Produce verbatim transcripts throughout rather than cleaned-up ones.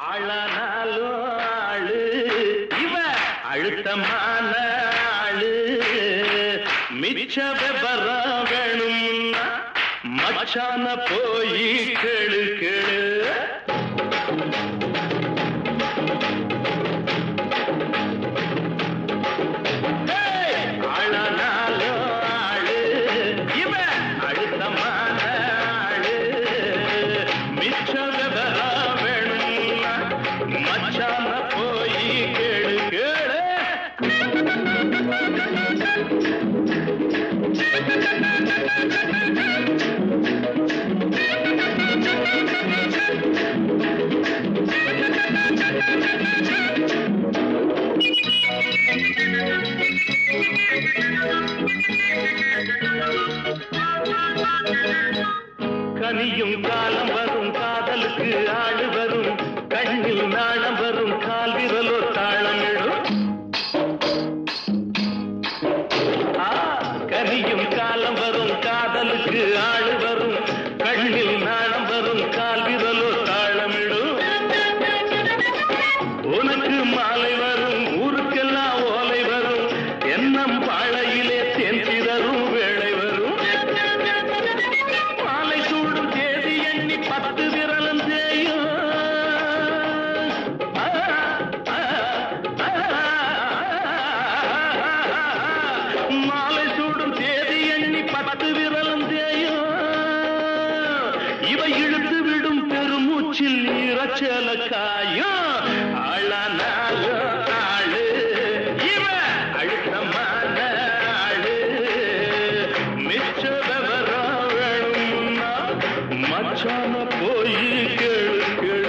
ஆளானாலும் ஆளு இவ அழுத்தமான ஆளு மிச்ச விபரம் வேணும்னா மச்சான போய் கேளு கேளு கனியும் காலம் வரும் காதலுக்கு ஆடு வரும் கண்ணில் நாணம் வரும் கால் விரலோ தாளமிடும் கனியும் காலம் வரும் காதலுக்கு ஆடு வரும் கண்ணில் நாணம் வரும் கால் விரலோ தாளமிடும் உனக்கு மாலை வரும் ஊருக்கெல்லாம் ஓலை வரும் எண்ணம் பாழையிலே தேந்திரரும் வேளை வரும் மாலை சூடும் தேதி எண்ணி பத்து விரலும் செய்யும் மாலை சூடும் தேதி எண்ணி பத்து விரலும் செய்யும் இவை இழுத்து விடும் பெருமூச்சில் இறச்சல காயும் மச்சான போய் கேளு கேளு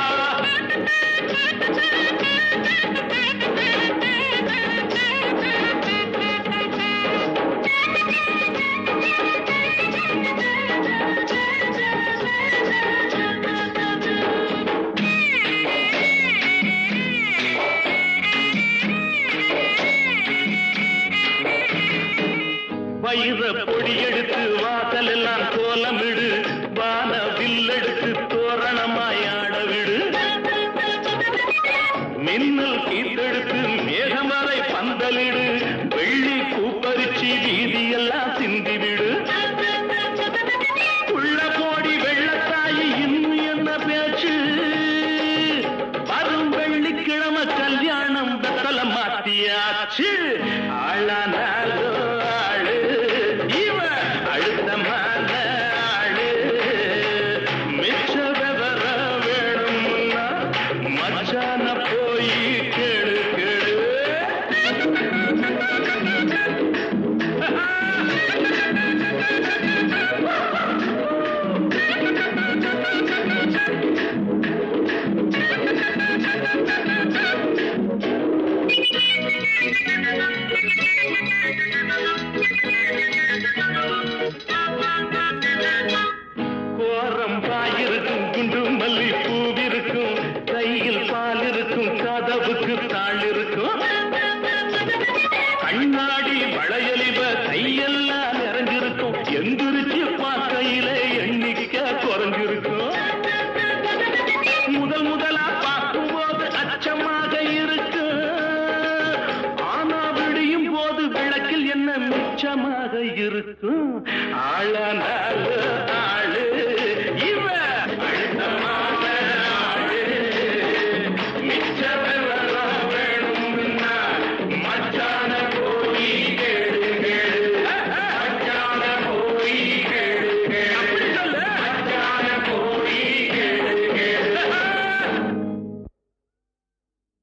வயிற பொடி எடுத்து வாசல் எல்லாம் கோலமிடு வான வில்லெடுத்து தோரணமாயாட விடு மின்னல் கீத்தெடுத்து மேகமலை பந்தலிடு வெள்ளி பூப்பரிச்சி வீதியெல்லாம் சிந்திவிடு உள்ள போடி வெள்ளத்தாயி இன்னும் என்ன பேச்சு வரும் வெள்ளிக்கிழமை கல்யாணம் வெத்தல மாத்தியாச்சு ஆளானாலோ மச்சான போய் கேளு கேளு கோரம் பாயிருக்கும் குண்டு மல்லி பூவிருக்கும் கையில் பால் இருக்கும் கதவுக்கு தாள் இருக்கும் கண்ணாடி வளையலிவ கையெல்லாம் நிறைஞ்சிருக்கும் எந்திரிச்சு பார்க்கையில எண்ணிக்க குறைஞ்சிருக்கும் முதல் முதலா பார்க்கும் போது அச்சமாக இருக்கு ஆனா விடியும் போது விளக்கில் என்ன மிச்சமாக இருக்கும் ஆளானால